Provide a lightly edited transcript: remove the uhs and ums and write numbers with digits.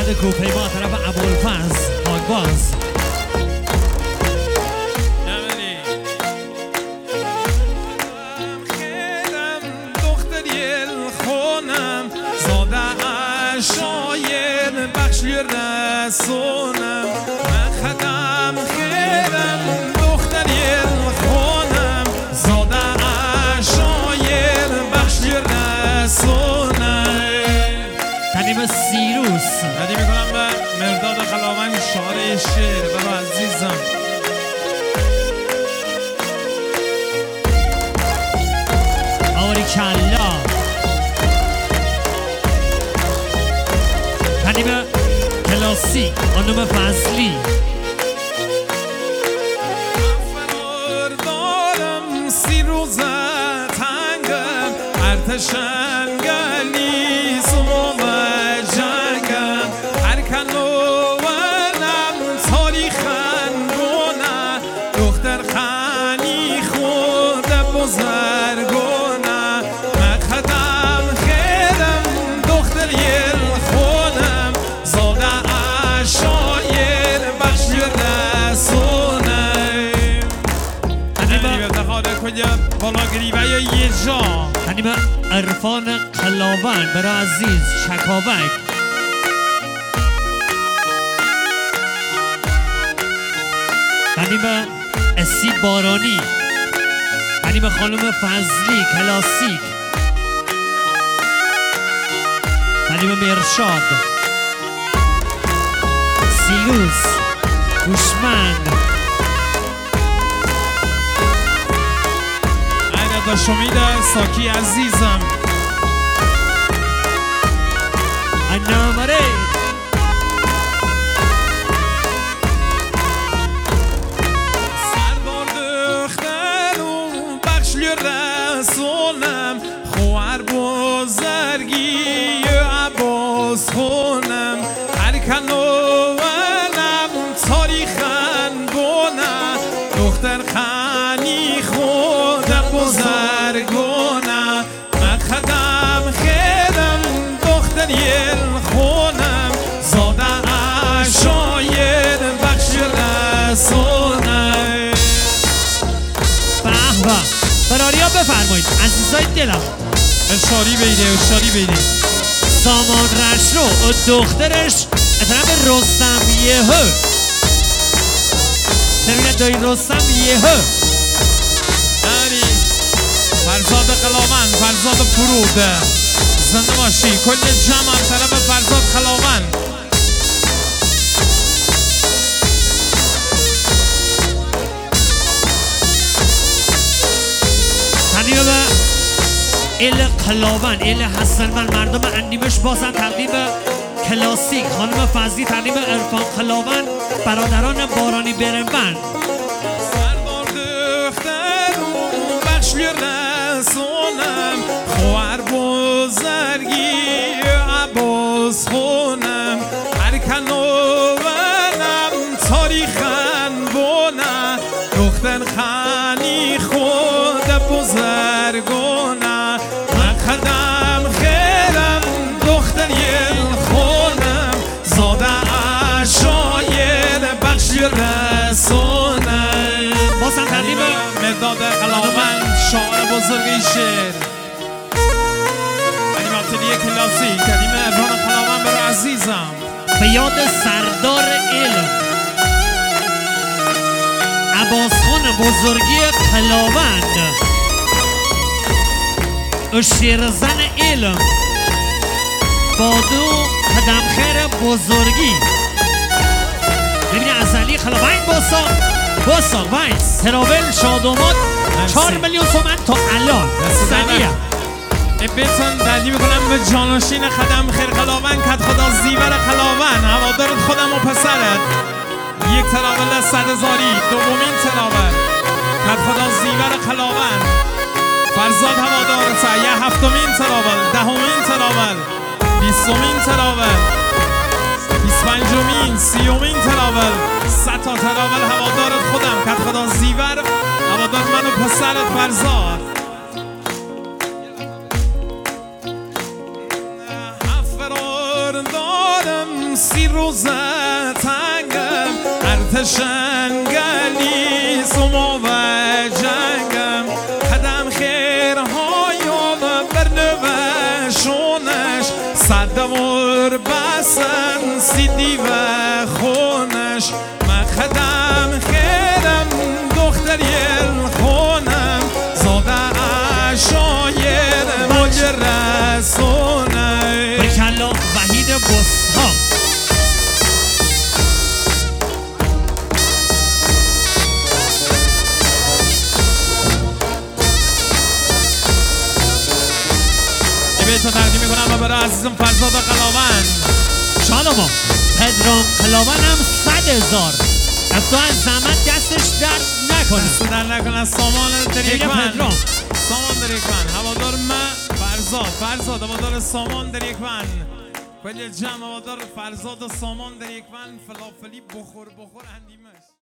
فریاد کوپیما طرف ابوالفضل پاکباز. شاید بخشی رسونم من خدم خیرم دختری خونم زاده شاید بخشی رسونم. تنیم سیروس ندی میکنم به مرداد خلاوند شعر شعر برو عزیزم. آوری کلا تنیم کلاسیک خانم فضلی. فرار دارم سی روزه تنگم ارتشنگلی زوم جنگم هر کنوانم تاریخن گونه دختر خانی خود بزرگونه من خدم خیرم دختر یل خونم زاده شاید بخشی رسونم. بالا گریبه یه جا تنیم عرفان قلاوند برای عزیز شکاوک. تنیم اسی بارانی تنیم خانم فضلی کلاسیک. تنیم مرشاد سیروس گوشمند. شمید ساکی عزیزم انامره سردار دختر و بخشی رسولم خوار بزرگی عباس خونم هر کنوانم تاریخن بونه دختر خانی خود بزرگونه من خدم خیرم دختر یل خونم زاده شاید بخش رسونم. به به براریا بفرمایید عزیزای دلم. اشاری بیده سامان رشرو و دخترش طرف رستم یهو. ببینید دایی رستم یهو فرزاد خلاوند فرزاد فرود زنده باشی کل جمع طرف فرزاد خلاوند. تنیم به ایل قلاوند ایل حسن من مردم اندیمش بازن تقدیم کلاسیک خانم فضلی. تنیم عرفان قلاوند برادران بارانی برنبند. سردار دختر و بخشی رسونم خوار بزرگی عباس خونم هر کنوانم تاریخن بونه دختر خانی خود بزرگونه من خدم خیرم دختر یل خونم زاده شاید بخشی رسونم. بازم تقدیم مرداد قلاوند شاعر بزرگی شعر انیماتلی کلاسیک تقدیم عرفان قلاوند برای عزیزم. به یاد سردار علم عباسخان بزرگی قلاوند و شیرزن علم بادو قدمخیر بزرگی. ببینی ازلی قلاوند باسا وایس تراول شادومات 4 میلیون تومن تا الان سریع بیتون دردی میکنم به جانشین خدم خیر قلاوند کت خدا زیور قلاوند هوادارت خودم و پسرت یک تراول 100,000 دومین تراول کت خدا زیور قلاوند فرزاد هوادارت یه 7مین تراول 10مین تراول 20مین تراول 25مین 30مین تراول 100 تا تراول هوادارت خودم کت خدا زیور هوادار من و پسرت فرزاد. سی روز تنگم ارتشنگلی سما و جنگم قدم خیرهایم برنوشونش صدور بسن سیدی و خونش من قدم خیرم دختر یل خونم زاده شایر مجرسونه بکلا وحید بسها این بیت رو تقدیم میکنم و برای عزیزم فرزاد قلاوند. شادما پدرام قلاوند هم 100,000 از تو از زحمت دستش درد نکنه. دست در نکنه. سامان دریکمن پدرام سامان دریکمن هوادار من فرزاد هوادار سامان دریکمن کلی جمع هوادار فرزاد و سامان دریکمن فلافلی بخور اندیمش.